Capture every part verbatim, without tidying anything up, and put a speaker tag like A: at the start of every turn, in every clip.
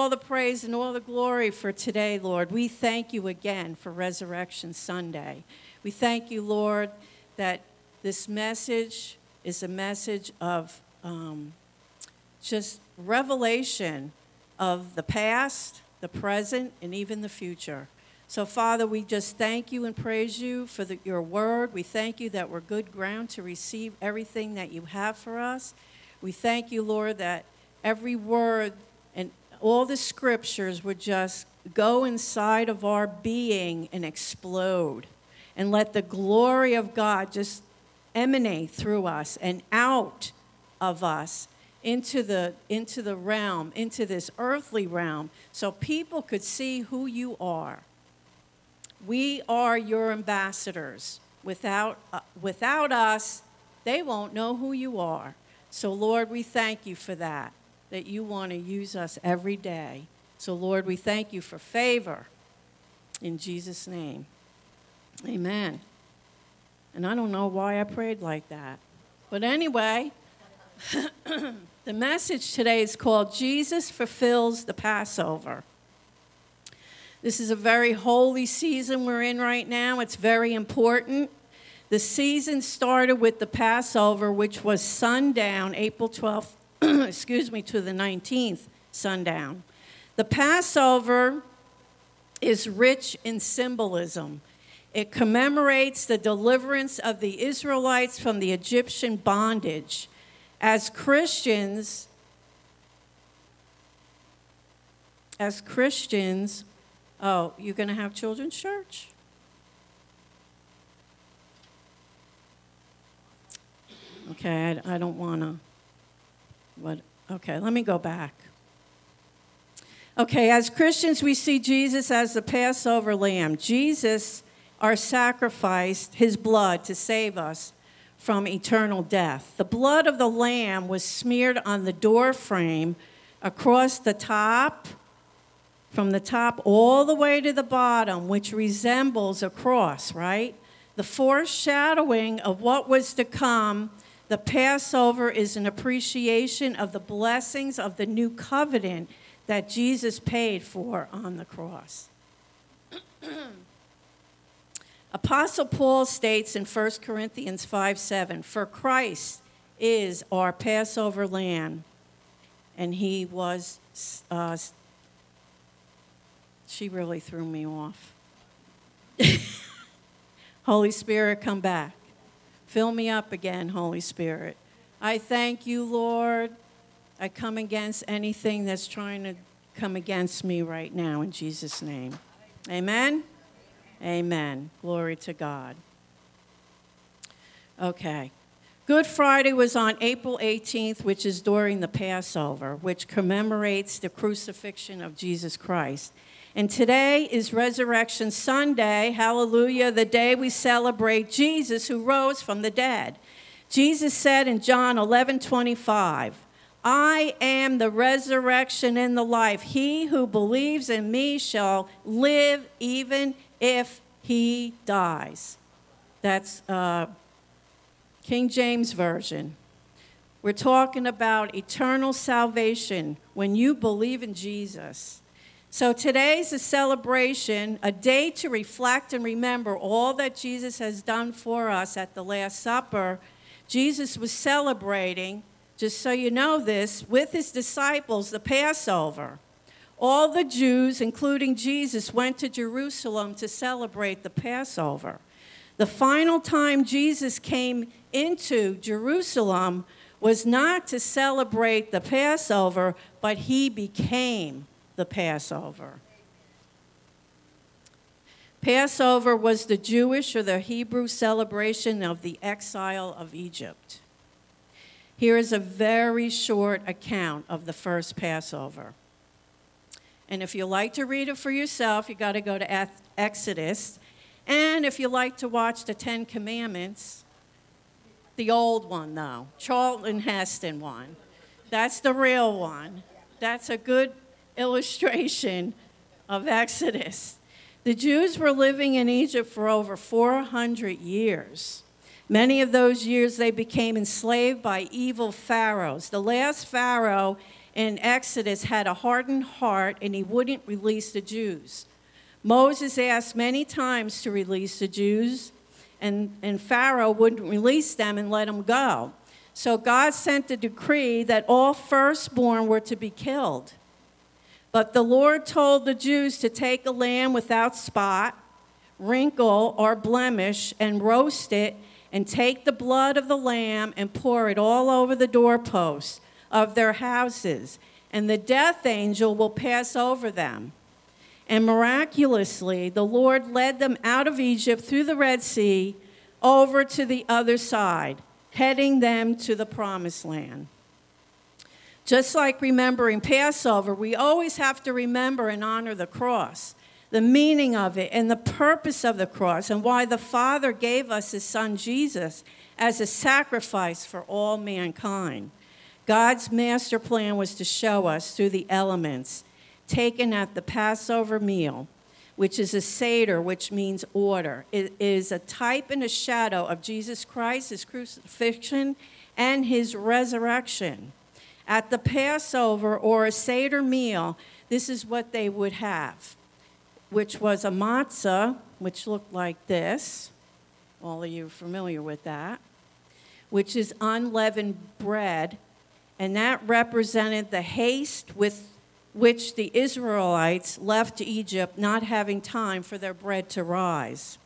A: all the praise and all the glory for today, Lord. We thank you again for Resurrection Sunday. We thank you, Lord, that this message is a message of um, just revelation of the past, the present, and even the future. So, Father, we just thank you and praise you for the, your word. We thank you that we're good ground to receive everything that you have for us. We thank you, Lord, that every word and all the scriptures would just go inside of our being and explode. And let the glory of God just emanate through us and out of us into the, into the realm, into this earthly realm, so people could see who you are. We are your ambassadors. Without, uh, without us, they won't know who you are. So, Lord, we thank you for that, that you want to use us every day. So, Lord, we thank you for favor. In Jesus' name, amen. And I don't know why I prayed like that. But anyway, the message today is called Jesus Fulfills the Passover. This is a very holy season we're in right now. It's very important. The season started with the Passover, which was sundown, April twelfth, excuse me, to the nineteenth, sundown. The Passover is rich in symbolism. It commemorates the deliverance of the Israelites from the Egyptian bondage. As Christians, as Christians, oh, you're going to have children's church? Okay, I, I don't want to. What? Okay, let me go back. Okay, as Christians, we see Jesus as the Passover lamb. Jesus, our sacrifice, his blood to save us from eternal death. The blood of the lamb was smeared on the door frame across the top, from the top all the way to the bottom, which resembles a cross, right? The foreshadowing of what was to come. The Passover is an appreciation of the blessings of the new covenant that Jesus paid for on the cross. Apostle Paul states in First Corinthians five seven, "For Christ is our Passover lamb," and he was, uh, she really threw me off. Holy Spirit, come back. Fill me up again, Holy Spirit. I thank you, Lord. I come against anything that's trying to come against me right now in Jesus' name. Amen? Amen. Glory to God. Okay. Good Friday was on April eighteenth, which is during the Passover, which commemorates the crucifixion of Jesus Christ. And today is Resurrection Sunday, hallelujah, the day we celebrate Jesus who rose from the dead. Jesus said in John eleven twenty-five, "I am the resurrection and the life. He who believes in me shall live even if he dies." That's uh, King James Version. We're talking about eternal salvation when you believe in Jesus. So today's a celebration, a day to reflect and remember all that Jesus has done for us at the Last Supper. Jesus was celebrating, just so you know this, with his disciples, the Passover. All the Jews, including Jesus, went to Jerusalem to celebrate the Passover. The final time Jesus came into Jerusalem was not to celebrate the Passover, but he became the Passover. Passover was the Jewish or the Hebrew celebration of the exile of Egypt. Here is a very short account of the first Passover. And if you like to read it for yourself, you got to go to Exodus. And if you like to watch the Ten Commandments, the old one, though, Charlton Heston one, that's the real one. That's a good illustration of Exodus. The Jews were living in Egypt for over four hundred years. Many of those years they became enslaved by evil pharaohs. The last pharaoh in Exodus had a hardened heart, and he wouldn't release the Jews. Moses asked many times to release the Jews, and, and Pharaoh wouldn't release them and let them go. So God sent a decree that all firstborn were to be killed. But the Lord told the Jews to take a lamb without spot, wrinkle, or blemish, and roast it, and take the blood of the lamb and pour it all over the doorposts of their houses, and the death angel will pass over them. And miraculously, the Lord led them out of Egypt through the Red Sea over to the other side, heading them to the promised land. Just like remembering Passover, we always have to remember and honor the cross, the meaning of it, and the purpose of the cross, and why the Father gave us his Son Jesus as a sacrifice for all mankind. God's master plan was to show us through the elements taken at the Passover meal, which is a Seder, which means order. It is a type and a shadow of Jesus Christ, his crucifixion, and his resurrection. At the Passover or a Seder meal, this is what they would have, which was a matzah, which looked like this. All of you are familiar with that, which is unleavened bread, and that represented the haste with which the Israelites left Egypt, not having time for their bread to rise.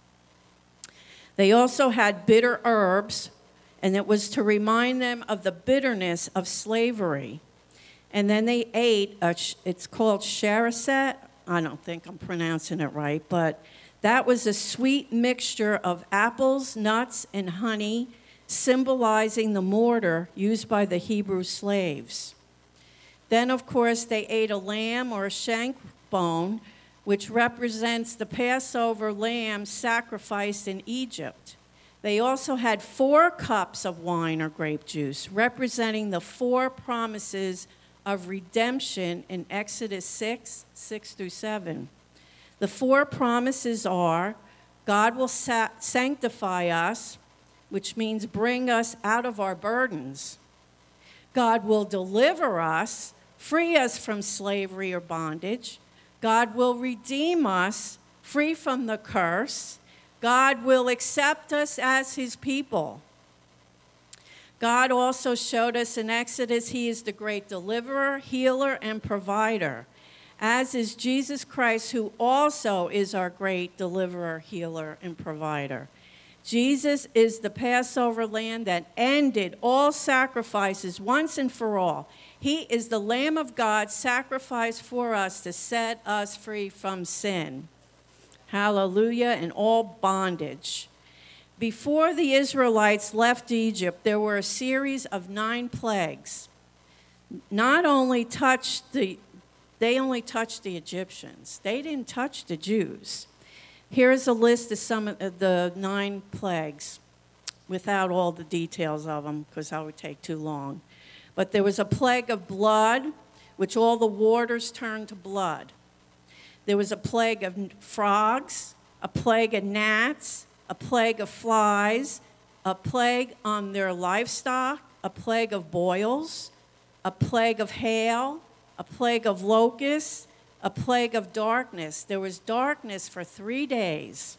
A: They also had bitter herbs, and it was to remind them of the bitterness of slavery. And then they ate, a, it's called chariset. I don't think I'm pronouncing it right, but that was a sweet mixture of apples, nuts, and honey, symbolizing the mortar used by the Hebrew slaves. Then, of course, they ate a lamb or a shank bone, which represents the Passover lamb sacrificed in Egypt. They also had four cups of wine or grape juice, representing the four promises of redemption in Exodus six, six through seven. The four promises are, God will sa- sanctify us, which means bring us out of our burdens. God will deliver us, free us from slavery or bondage. God will redeem us, free from the curse. God will accept us as his people. God also showed us in Exodus he is the great deliverer, healer, and provider, as is Jesus Christ, who also is our great deliverer, healer, and provider. Jesus is the Passover lamb that ended all sacrifices once and for all. He is the Lamb of God sacrificed for us to set us free from sin. Hallelujah, and all bondage. Before the Israelites left Egypt, there were a series of nine plagues. Not only touched the, they only touched the Egyptians. They didn't touch the Jews. Here's a list of some of the nine plagues, without all the details of them, because that would take too long. But there was a plague of blood, which all the waters turned to blood. There was a plague of frogs, a plague of gnats, a plague of flies, a plague on their livestock, a plague of boils, a plague of hail, a plague of locusts, a plague of darkness. There was darkness for three days.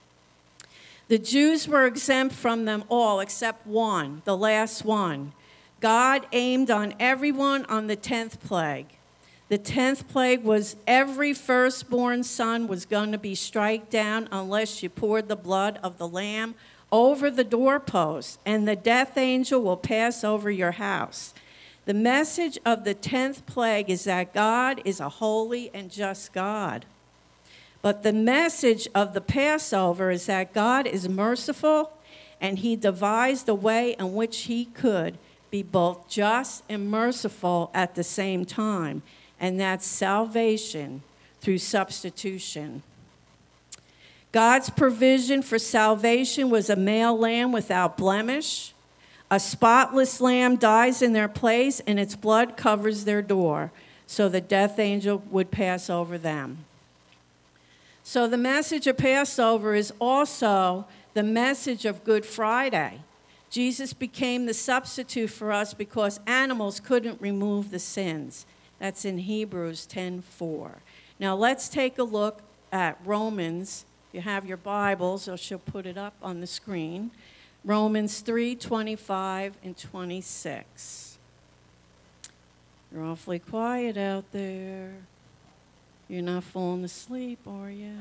A: The Jews were exempt from them all except one, the last one. God aimed on everyone on the tenth plague. The tenth plague was every firstborn son was going to be struck down unless you poured the blood of the lamb over the doorpost, and the death angel will pass over your house. The message of the tenth plague is that God is a holy and just God. But the message of the Passover is that God is merciful, and he devised a way in which he could be both just and merciful at the same time, and that's salvation through substitution. God's provision for salvation was a male lamb without blemish. A spotless lamb dies in their place, and its blood covers their door, so the death angel would pass over them. So the message of Passover is also the message of Good Friday. Jesus became the substitute for us because animals couldn't remove the sins. That's in Hebrews ten four. Now let's take a look at Romans. If you have your Bibles, or she'll put it up on the screen. Romans three twenty-five and twenty-six. You're awfully quiet out there. You're not falling asleep, are you?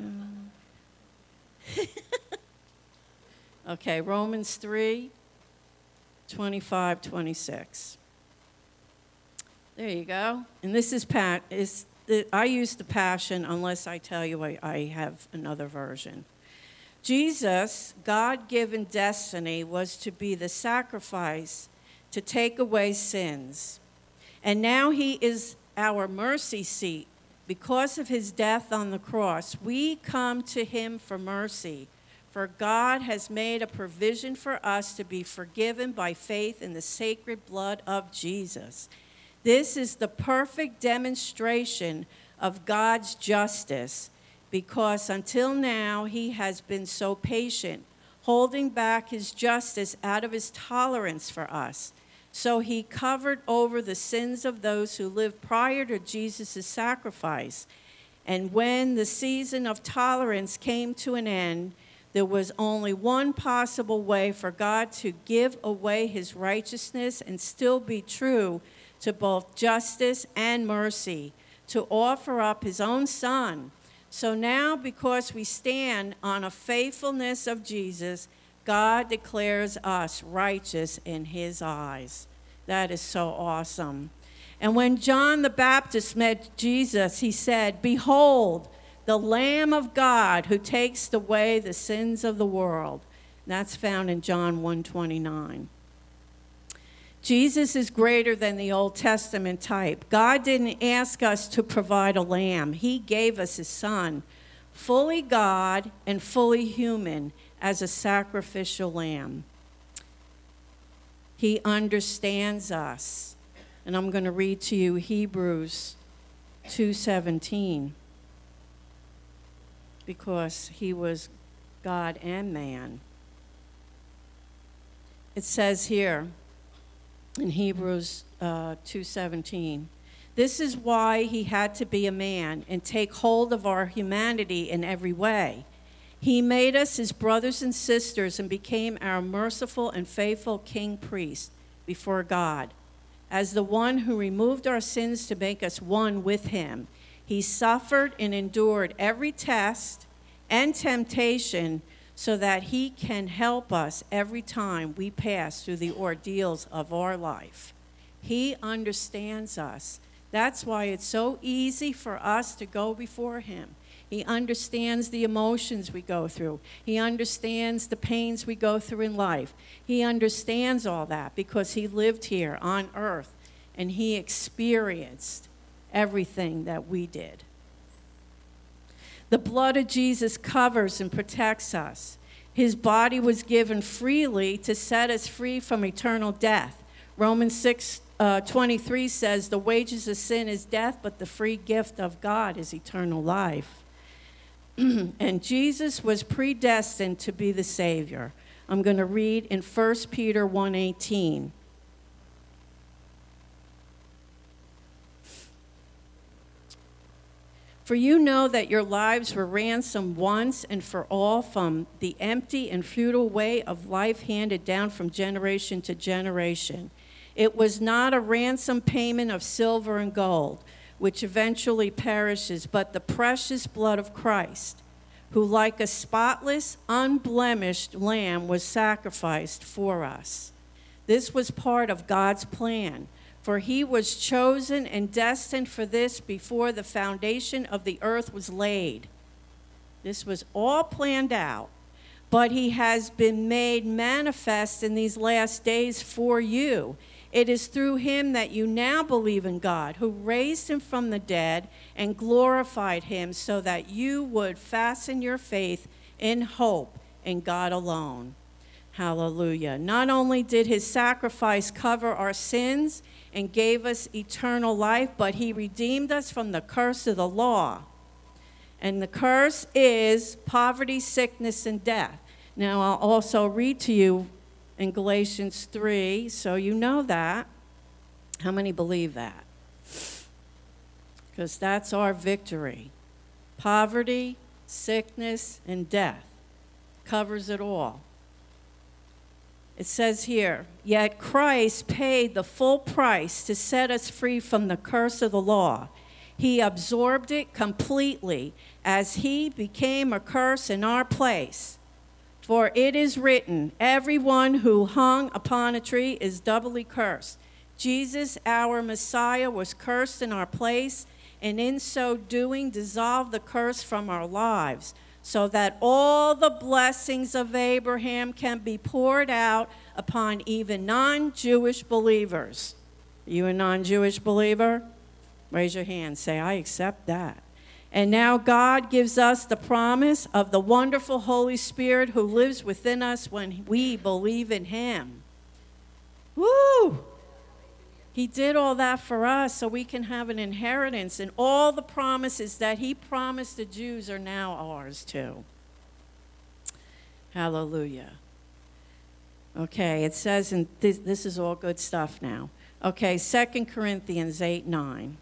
A: Okay, Romans three twenty-five, twenty-six. There you go. And this is Pat. Is the, I use the Passion unless I tell you I, I have another version. Jesus' God-given destiny was to be the sacrifice to take away sins. And now he is our mercy seat. Because of his death on the cross, we come to him for mercy. For God has made a provision for us to be forgiven by faith in the sacred blood of Jesus. This is the perfect demonstration of God's justice, because until now he has been so patient, holding back his justice out of his tolerance for us. So he covered over the sins of those who lived prior to Jesus' sacrifice. And when the season of tolerance came to an end, there was only one possible way for God to give away his righteousness and still be true to both justice and mercy, to offer up his own Son. So now, because we stand on a faithfulness of Jesus, God declares us righteous in his eyes. That is so awesome. And when John the Baptist met Jesus, he said, "Behold, the Lamb of God who takes away the sins of the world." And that's found in John one twenty-nine. Jesus is greater than the Old Testament type. God didn't ask us to provide a lamb. He gave us his Son, fully God and fully human, as a sacrificial lamb. He understands us. And I'm going to read to you Hebrews two seventeen. Because he was God and man. It says here in Hebrews uh, two seventeen, "This is why he had to be a man and take hold of our humanity in every way. He made us his brothers and sisters and became our merciful and faithful king priest before God. As the one who removed our sins to make us one with him, he suffered and endured every test and temptation so that he can help us every time we pass through the ordeals of our life." He understands us. That's why it's so easy for us to go before him. He understands the emotions we go through. He understands the pains we go through in life. He understands all that because he lived here on earth and he experienced everything that we did. The blood of Jesus covers and protects us. His body was given freely to set us free from eternal death. Romans six twenty-three says, "The wages of sin is death, but the free gift of God is eternal life." And Jesus was predestined to be the Savior. I'm going to read in First Peter one eighteen. "For you know that your lives were ransomed once and for all from the empty and futile way of life handed down from generation to generation. It was not a ransom payment of silver and gold, which eventually perishes, but the precious blood of Christ, who like a spotless, unblemished lamb was sacrificed for us. This was part of God's plan, for he was chosen and destined for this before the foundation of the earth was laid." This was all planned out, "but he has been made manifest in these last days for you. It is through him that you now believe in God, who raised him from the dead and glorified him, so that you would fasten your faith in hope in God alone." Hallelujah. Not only did his sacrifice cover our sins and gave us eternal life, but he redeemed us from the curse of the law. And the curse is poverty, sickness, and death. Now I'll also read to you in Galatians three, so you know that. How many believe that? Because that's our victory. Poverty, sickness, and death covers it all. It says here, yet Christ paid the full price to set us free from the curse of the law. He absorbed it completely as he became a curse in our place. For it is written, everyone who hung upon a tree is doubly cursed. Jesus, our Messiah, was cursed in our place, and in so doing dissolved the curse from our lives, so that all the blessings of Abraham can be poured out upon even non-Jewish believers. Are you a non-Jewish believer? Raise your hand. Say, I accept that. And now God gives us the promise of the wonderful Holy Spirit who lives within us when we believe in him. Woo! He did all that for us so we can have an inheritance, and all the promises that he promised the Jews are now ours too. Hallelujah. Okay, it says, and this, this is all good stuff now. Okay, Second Corinthians eight nine.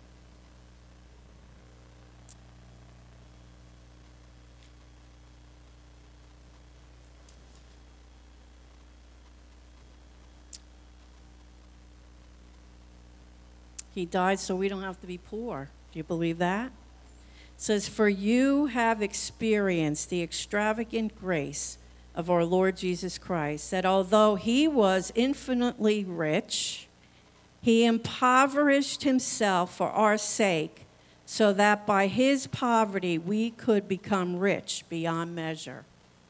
A: He died so we don't have to be poor. Do you believe that? It says, for you have experienced the extravagant grace of our Lord Jesus Christ, that although he was infinitely rich, he impoverished himself for our sake, so that by his poverty we could become rich beyond measure.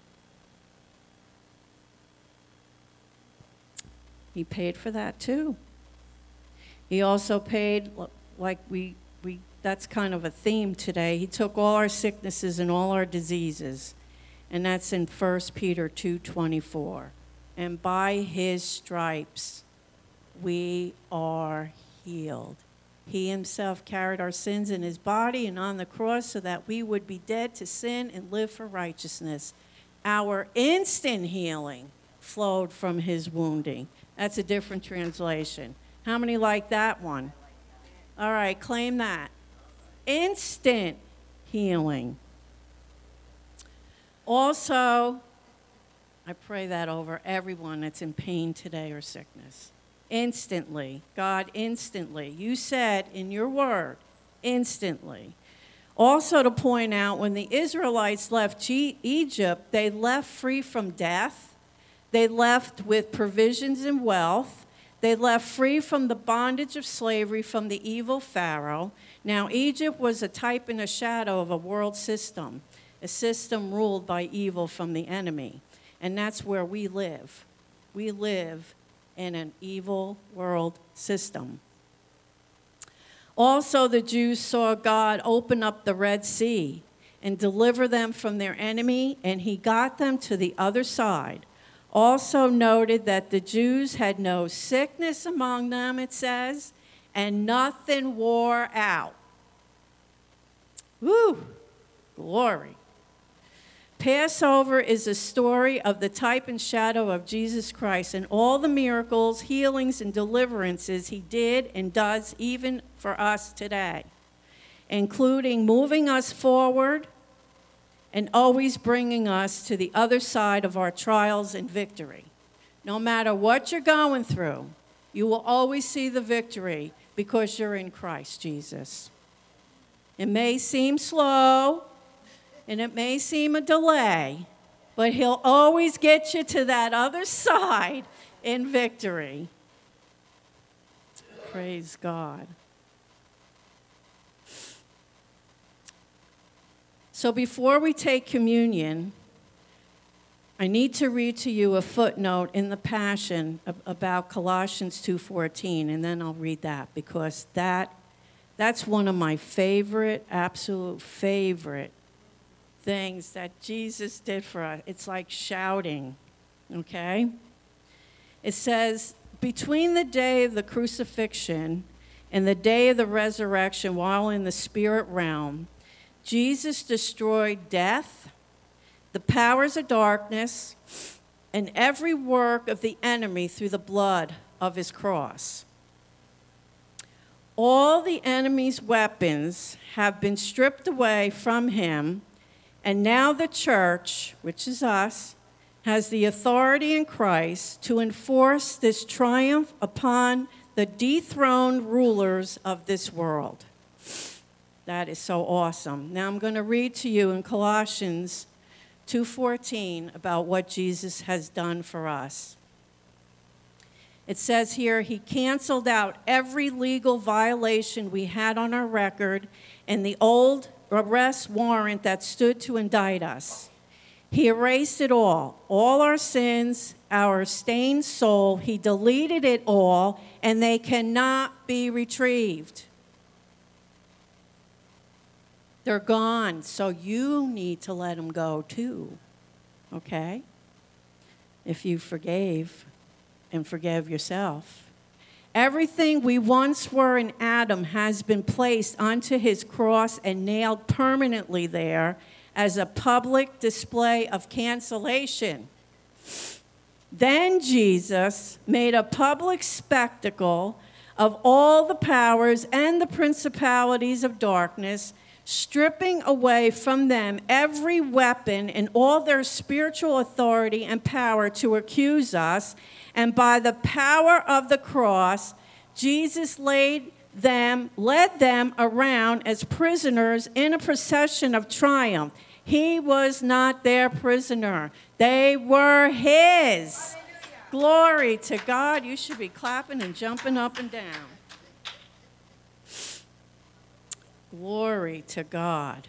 A: He paid for that too. He also paid, like we, we, that's kind of a theme today. He took all our sicknesses and all our diseases. And that's in First Peter two twenty-four. And by his stripes, we are healed. He himself carried our sins in his body and on the cross so that we would be dead to sin and live for righteousness. Our instant healing flowed from his wounding. That's a different translation. How many like that one? All right, claim that. Instant healing. Also, I pray that over everyone that's in pain today or sickness. Instantly. God, instantly. You said in your word, instantly. Also to point out, when the Israelites left G- Egypt, they left free from death. They left with provisions and wealth. They left free from the bondage of slavery from the evil Pharaoh. Now, Egypt was a type and a shadow of a world system, a system ruled by evil from the enemy. And that's where we live. We live in an evil world system. Also, the Jews saw God open up the Red Sea and deliver them from their enemy, and he got them to the other side. Also noted that the Jews had no sickness among them, it says, and nothing wore out. Woo! Glory. Passover is a story of the type and shadow of Jesus Christ and all the miracles, healings, and deliverances he did and does even for us today, including moving us forward and always bringing us to the other side of our trials and victory. No matter what you're going through, you will always see the victory because you're in Christ Jesus. It may seem slow, and it may seem a delay, but he'll always get you to that other side in victory. Praise God. So before we take communion, I need to read to you a footnote in the Passion about Colossians two fourteen, and then I'll read that because that that's one of my favorite, absolute favorite things that Jesus did for us. It's like shouting, okay? It says, between the day of the crucifixion and the day of the resurrection while in the spirit realm, Jesus destroyed death, the powers of darkness, and every work of the enemy through the blood of his cross. All the enemy's weapons have been stripped away from him, and now the church, which is us, has the authority in Christ to enforce this triumph upon the dethroned rulers of this world. That is so awesome. Now I'm going to read to you in Colossians two fourteen about what Jesus has done for us. It says here, he canceled out every legal violation we had on our record and the old arrest warrant that stood to indict us. He erased it all, all our sins, our stained soul. He deleted it all, and they cannot be retrieved. They're gone, so you need to let them go too, okay? If you forgave and forgave yourself. Everything we once were in Adam has been placed onto his cross and nailed permanently there as a public display of cancellation. Then Jesus made a public spectacle of all the powers and the principalities of darkness, stripping away from them every weapon and all their spiritual authority and power to accuse us. And by the power of the cross, Jesus laid them, led them around as prisoners in a procession of triumph. He was not their prisoner. They were his. Hallelujah. Glory to God. You should be clapping and jumping up and down. Glory to God.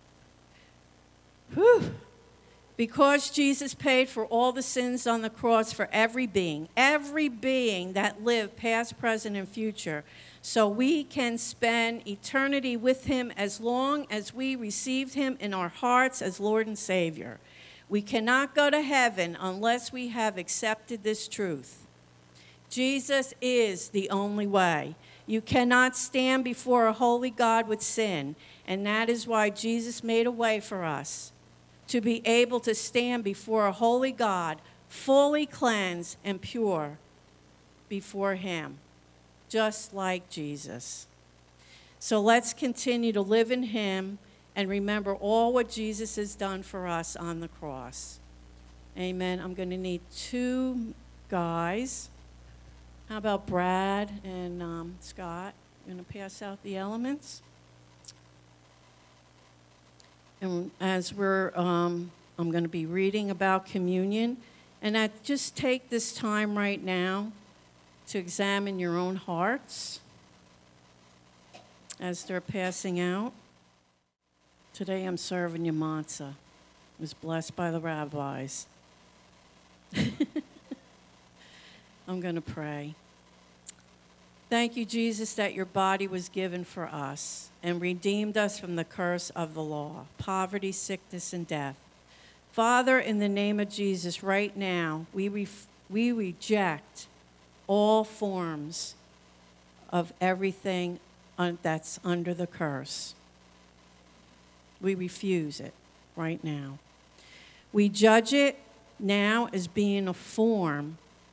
A: Whew. Because Jesus paid for all the sins on the cross for every being, every being that lived, past, present, and future, so we can spend eternity with him as long as we received him in our hearts as Lord and Savior. We cannot go to heaven unless we have accepted this truth. Jesus is the only way. You cannot stand before a holy God with sin, and that is why Jesus made a way for us to be able to stand before a holy God, fully cleansed and pure before him, just like Jesus. So let's continue to live in him and remember all what Jesus has done for us on the cross. Amen. I'm going to need two guys. How about Brad and um, Scott? You're going to pass out the elements? And as we're, um, I'm going to be reading about communion, and I just take this time right now to examine your own hearts as they're passing out. Today I'm serving you matzah. It was blessed by the rabbis. I'm going to pray. Thank you, Jesus, that your body was given for us and redeemed us from the curse of the law, poverty, sickness, and death. Father, in the name of Jesus, right now, we ref- we reject all forms of everything un- that's under the curse. We refuse it right now. We judge it now as being a form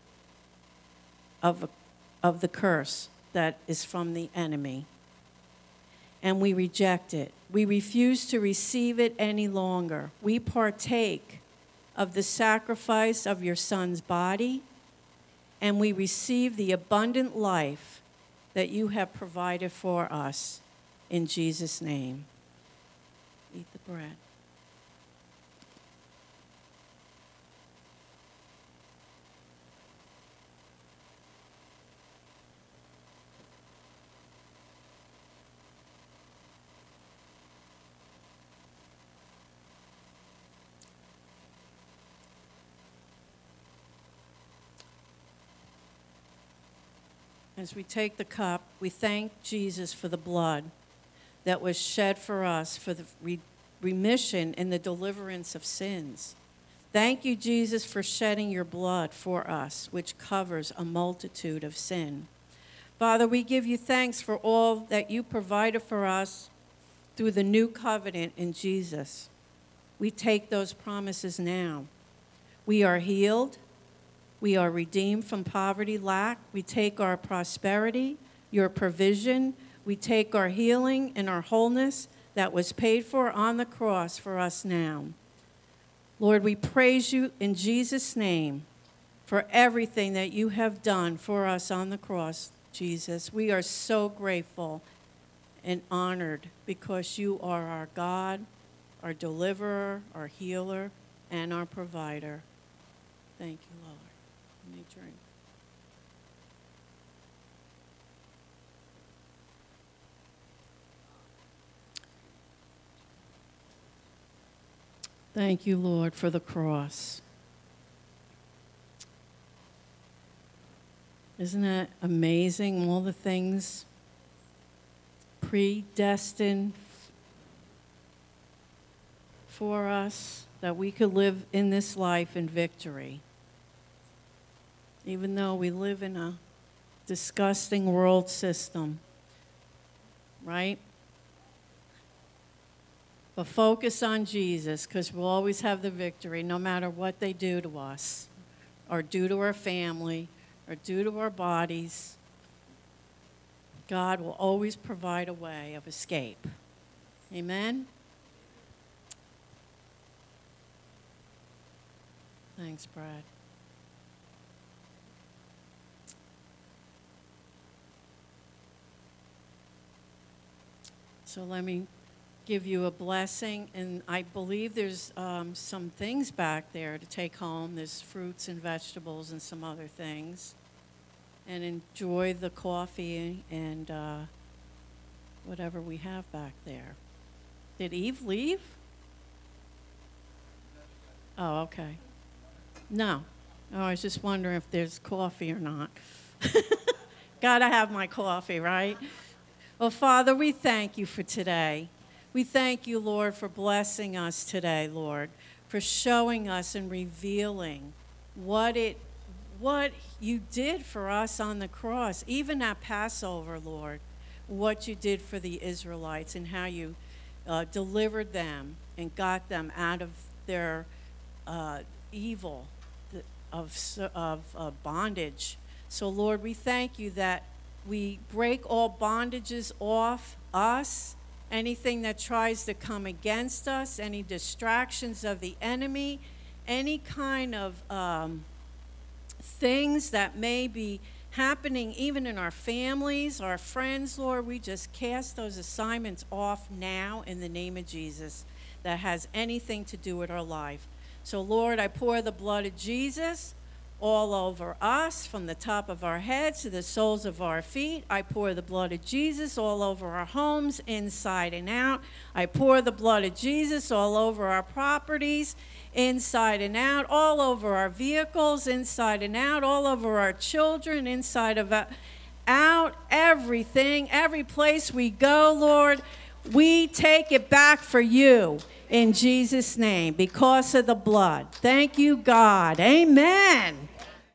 A: of a of the curse that is from the enemy. And we reject it. We refuse to receive it any longer. We partake of the sacrifice of your Son's body, and we receive the abundant life that you have provided for us in Jesus' name. Eat the bread. As we take the cup, we thank Jesus for the blood that was shed for us for the re- remission and the deliverance of sins. Thank you, Jesus, for shedding your blood for us, which covers a multitude of sin. Father, we give you thanks for all that you provided for us through the new covenant in Jesus. We take those promises now. We are healed. We are redeemed from poverty, lack. We take our prosperity, your provision. We take our healing and our wholeness that was paid for on the cross for us now. Lord, we praise you in Jesus' name for everything that you have done for us on the cross, Jesus. We are so grateful and honored because you are our God, our deliverer, our healer, and our provider. Thank you, Lord. Let me drink. Thank you, Lord, for the cross. Isn't that amazing, all the things predestined for us, that we could live in this life in victory? Even though we live in a disgusting world system, right? But focus on Jesus, because we'll always have the victory, no matter what they do to us, or do to our family, or do to our bodies. God will always provide a way of escape. Amen? Thanks, Brad. So let me give you a blessing, and I believe there's um, some things back there to take home. There's fruits and vegetables and some other things. And enjoy the coffee and uh, whatever we have back there. Did Eve leave? Oh, okay. No. Oh, I was just wondering if there's coffee or not. Gotta have my coffee, right? Well, Father, we thank you for today. We thank you, Lord, for blessing us today, Lord, for showing us and revealing what it, what you did for us on the cross, even at Passover, Lord, what you did for the Israelites and how you uh, delivered them and got them out of their uh, evil, of, of uh, bondage. So, Lord, we thank you that we break all bondages off us, anything that tries to come against us, any distractions of the enemy, any kind of um, things that may be happening even in our families, our friends, Lord, we just cast those assignments off now in the name of Jesus that has anything to do with our life. So, Lord, I pour the blood of Jesus all over us, from the top of our heads to the soles of our feet. I pour the blood of Jesus all over our homes, inside and out. I pour the blood of Jesus all over our properties, inside and out, all over our vehicles, inside and out, all over our children, inside of out, everything, every place we go, Lord, we take it back for you in Jesus' name because of the blood. Thank you, God. Amen.